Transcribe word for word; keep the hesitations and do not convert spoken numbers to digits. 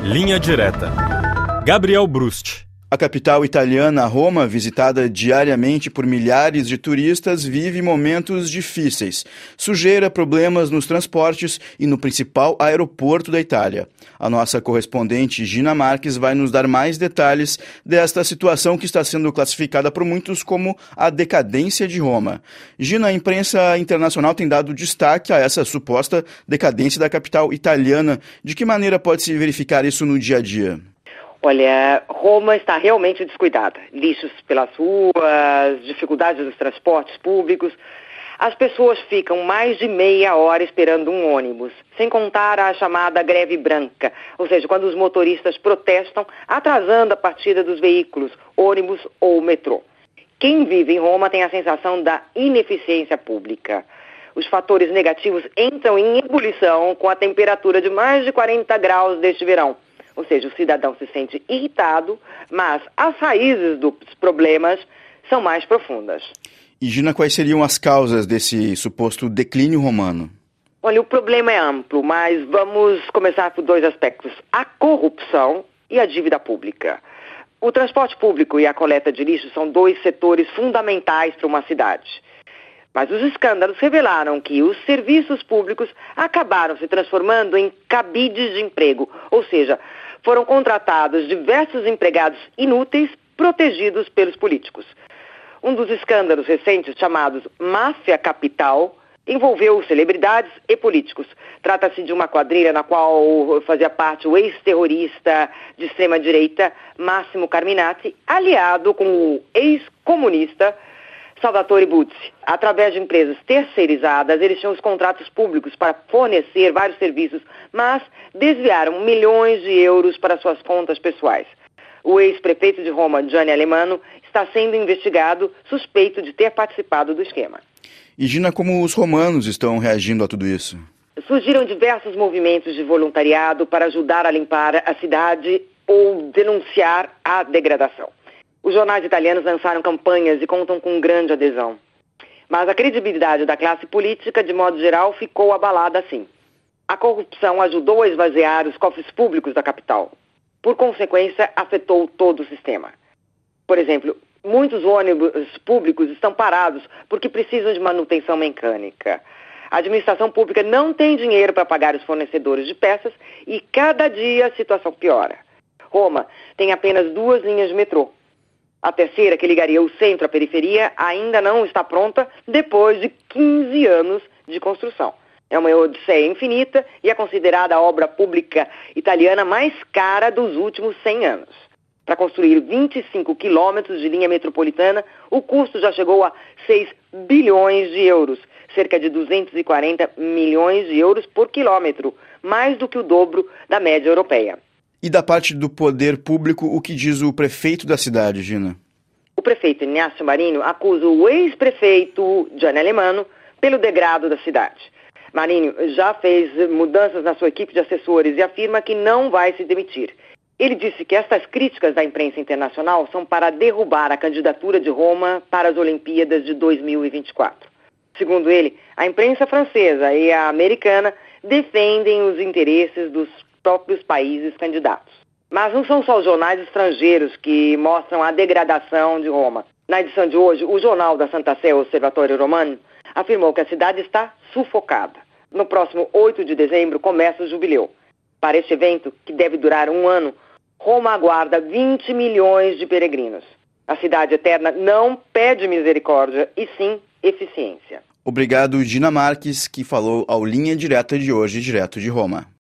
Linha Direta. Gabriel Brust. A capital italiana, Roma, visitada diariamente por milhares de turistas, vive momentos difíceis. Sujeira, problemas nos transportes e no principal aeroporto da Itália. A nossa correspondente Gina Marques vai nos dar mais detalhes desta situação que está sendo classificada por muitos como a decadência de Roma. Gina, a imprensa internacional tem dado destaque a essa suposta decadência da capital italiana. De que maneira pode-se verificar isso no dia a dia? Olha, Roma está realmente descuidada. Lixos pelas ruas, dificuldades dos transportes públicos. As pessoas ficam mais de meia hora esperando um ônibus, sem contar a chamada greve branca, ou seja, quando os motoristas protestam, atrasando a partida dos veículos, ônibus ou metrô. Quem vive em Roma tem a sensação da ineficiência pública. Os fatores negativos entram em ebulição com a temperatura de mais de quarenta graus deste verão. Ou seja, o cidadão se sente irritado, mas as raízes dos problemas são mais profundas. E, Gina, quais seriam as causas desse suposto declínio romano? Olha, o problema é amplo, mas vamos começar por dois aspectos. A corrupção e a dívida pública. O transporte público e a coleta de lixo são dois setores fundamentais para uma cidade. Mas os escândalos revelaram que os serviços públicos acabaram se transformando em cabides de emprego, ou seja, foram contratados diversos empregados inúteis protegidos pelos políticos. Um dos escândalos recentes, chamados Máfia Capital, envolveu celebridades e políticos. Trata-se de uma quadrilha na qual fazia parte o ex-terrorista de extrema-direita Massimo Carminati, aliado com o ex-comunista Salvatore Buzzi. Através de empresas terceirizadas, eles tinham os contratos públicos para fornecer vários serviços, mas desviaram milhões de euros para suas contas pessoais. O ex-prefeito de Roma, Gianni Alemanno, está sendo investigado, suspeito de ter participado do esquema. E, Gina, como os romanos estão reagindo a tudo isso? Surgiram diversos movimentos de voluntariado para ajudar a limpar a cidade ou denunciar a degradação. Os jornais italianos lançaram campanhas e contam com grande adesão. Mas a credibilidade da classe política, de modo geral, ficou abalada assim. A corrupção ajudou a esvaziar os cofres públicos da capital. Por consequência, afetou todo o sistema. Por exemplo, muitos ônibus públicos estão parados porque precisam de manutenção mecânica. A administração pública não tem dinheiro para pagar os fornecedores de peças e cada dia a situação piora. Roma tem apenas duas linhas de metrô. A terceira, que ligaria o centro à periferia, ainda não está pronta depois de quinze anos de construção. É uma odisseia infinita e é considerada a obra pública italiana mais cara dos últimos cem anos. Para construir vinte e cinco quilômetros de linha metropolitana, o custo já chegou a seis bilhões de euros, cerca de duzentos e quarenta milhões de euros por quilômetro, mais do que o dobro da média europeia. E da parte do poder público, o que diz o prefeito da cidade, Gina? O prefeito Inácio Marinho acusa o ex-prefeito Gianni Alemanno pelo degrado da cidade. Marinho já fez mudanças na sua equipe de assessores e afirma que não vai se demitir. Ele disse que estas críticas da imprensa internacional são para derrubar a candidatura de Roma para as Olimpíadas de dois mil e vinte e quatro. Segundo ele, a imprensa francesa e a americana defendem os interesses dos próprios países candidatos. Mas não são só os jornais estrangeiros que mostram a degradação de Roma. Na edição de hoje, o jornal da Santa Sé, Osservatore Romano, afirmou que a cidade está sufocada. No próximo oito de dezembro começa o jubileu. Para este evento, que deve durar um ano, Roma aguarda vinte milhões de peregrinos. A cidade eterna não pede misericórdia, e sim eficiência. Obrigado, Gina Marques, que falou ao Linha Direta de hoje, direto de Roma.